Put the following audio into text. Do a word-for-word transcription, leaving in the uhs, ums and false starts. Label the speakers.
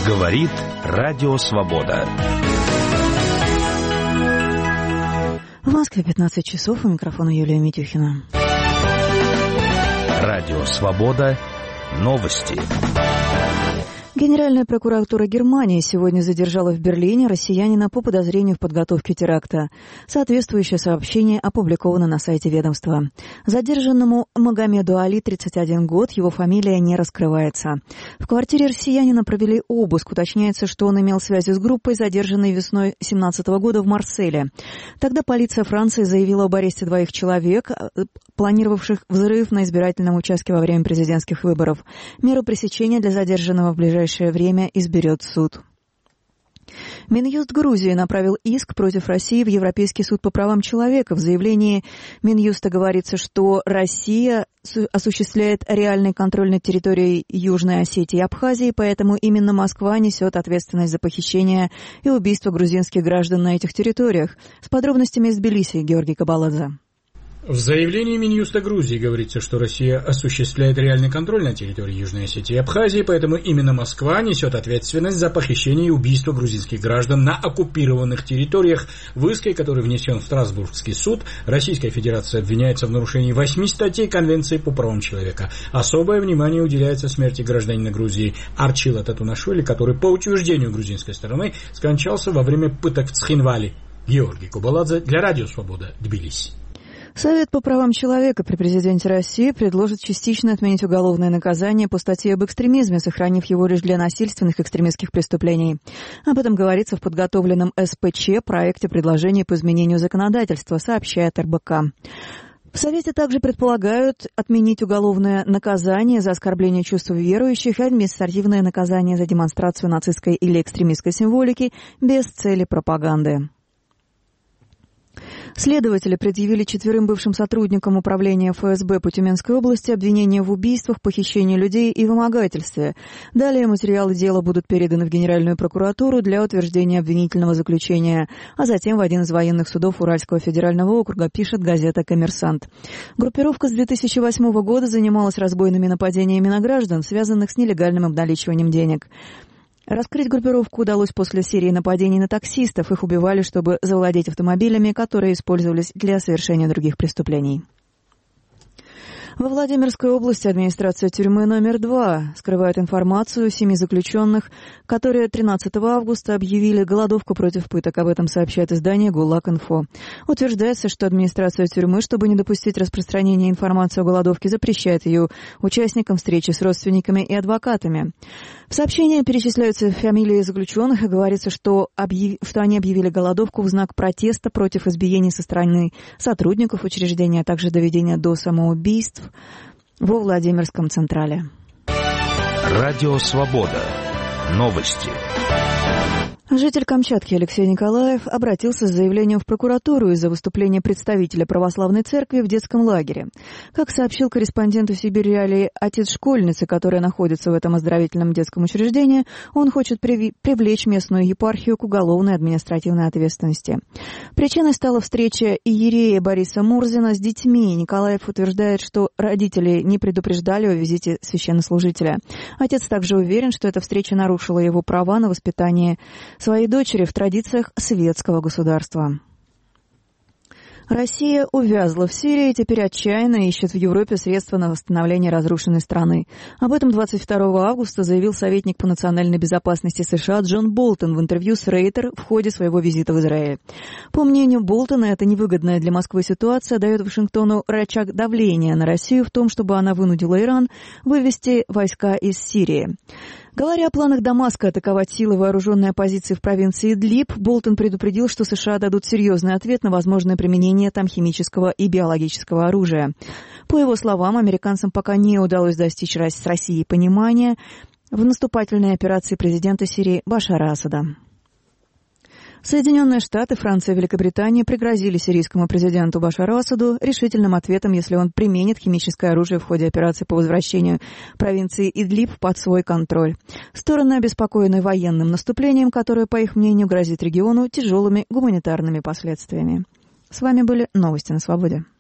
Speaker 1: Говорит Радио Свобода.
Speaker 2: В Москве пятнадцать часов, у микрофона Юлия Митюхина.
Speaker 1: Радио Свобода. Новости.
Speaker 2: Генеральная прокуратура Германии сегодня задержала в Берлине россиянина по подозрению в подготовке теракта. Соответствующее сообщение опубликовано на сайте ведомства. Задержанному Магомеду Али, тридцать один год, его фамилия не раскрывается. В квартире россиянина провели обыск. Уточняется, что он имел связи с группой, задержанной весной две тысячи семнадцатого года в Марселе. Тогда полиция Франции заявила об аресте двоих человек, планировавших взрыв на избирательном участке во время президентских выборов. Меру пресечения для задержанного в ближайшее время изберет суд. Минюст Грузии направил иск против России в Европейский суд по правам человека. В заявлении Минюста говорится, что Россия осуществляет реальный контроль над территорией Южной Осетии и Абхазии, поэтому именно Москва несет ответственность за похищение и убийство грузинских граждан на этих территориях. С подробностями из Тбилиси Георгий Кабаладзе.
Speaker 3: В заявлении Минюста Грузии говорится, что Россия осуществляет реальный контроль на территории Южной Осетии и Абхазии, поэтому именно Москва несет ответственность за похищение и убийство грузинских граждан на оккупированных территориях. В иске, который внесен в Страсбургский суд, Российская Федерация обвиняется в нарушении восьми статей Конвенции по правам человека. Особое внимание уделяется смерти гражданина Грузии Арчила Татунашвили, который, по утверждению грузинской стороны, скончался во время пыток в Цхинвале. Георгий Кабаладзе для Радио Свобода, Тбилиси.
Speaker 2: Совет по правам человека при президенте России предложит частично отменить уголовное наказание по статье об экстремизме, сохранив его лишь для насильственных экстремистских преступлений. Об этом говорится в подготовленном эс пэ че проекте предложения по изменению законодательства, сообщает эр бэ ка. В Совете также предполагают отменить уголовное наказание за оскорбление чувств верующих и административное наказание за демонстрацию нацистской или экстремистской символики без цели пропаганды. Следователи предъявили четверым бывшим сотрудникам управления эф эс бэ по Тюменской области обвинения в убийствах, похищении людей и вымогательстве. Далее материалы дела будут переданы в Генеральную прокуратуру для утверждения обвинительного заключения, а затем в один из военных судов Уральского федерального округа, пишет газета «Коммерсант». Группировка с две тысячи восьмого года занималась разбойными нападениями на граждан, связанных с нелегальным обналичиванием денег. Раскрыть группировку удалось после серии нападений на таксистов. Их убивали, чтобы завладеть автомобилями, которые использовались для совершения других преступлений. Во Владимирской области администрация тюрьмы номер два скрывает информацию семи заключенных, которые тринадцатого августа объявили голодовку против пыток. Об этом сообщает издание «ГУЛАГ-Инфо». Утверждается, что администрация тюрьмы, чтобы не допустить распространения информации о голодовке, запрещает ее участникам встречи с родственниками и адвокатами. В сообщении перечисляются фамилии заключенных и говорится, что, объяв... что они объявили голодовку в знак протеста против избиений со стороны сотрудников учреждения, а также доведения до самоубийств во Владимирском Централе.
Speaker 1: Радио Свобода. Новости.
Speaker 2: Житель Камчатки Алексей Николаев обратился с заявлением в прокуратуру из-за выступления представителя православной церкви в детском лагере. Как сообщил корреспонденту Сибирь Реалии отец школьницы, которая находится в этом оздоровительном детском учреждении, он хочет привлечь местную епархию к уголовной административной ответственности. Причиной стала встреча иерея Бориса Мурзина с детьми. Николаев утверждает, что родители не предупреждали о визите священнослужителя. Отец также уверен, что эта встреча нарушила его права на воспитание своей дочери в традициях светского государства. Россия увязла в Сирии и теперь отчаянно ищет в Европе средства на восстановление разрушенной страны. Об этом двадцать второго августа заявил советник по национальной безопасности США Джон Болтон в интервью с Рейтер в ходе своего визита в Израиль. По мнению Болтона, эта невыгодная для Москвы ситуация дает Вашингтону рычаг давления на Россию в том, чтобы она вынудила Иран вывести войска из Сирии. Говоря о планах Дамаска атаковать силы вооруженной оппозиции в провинции Идлиб, Болтон предупредил, что США дадут серьезный ответ на возможное применение там химического и биологического оружия. По его словам, американцам пока не удалось достичь с Россией понимания в наступательной операции президента Сирии Башара Асада. Соединенные Штаты, Франция и Великобритания пригрозили сирийскому президенту Башару Асаду решительным ответом, если он применит химическое оружие в ходе операции по возвращению провинции Идлиб под свой контроль. Стороны обеспокоены военным наступлением, которое, по их мнению, грозит региону тяжелыми гуманитарными последствиями. С вами были новости на Свободе.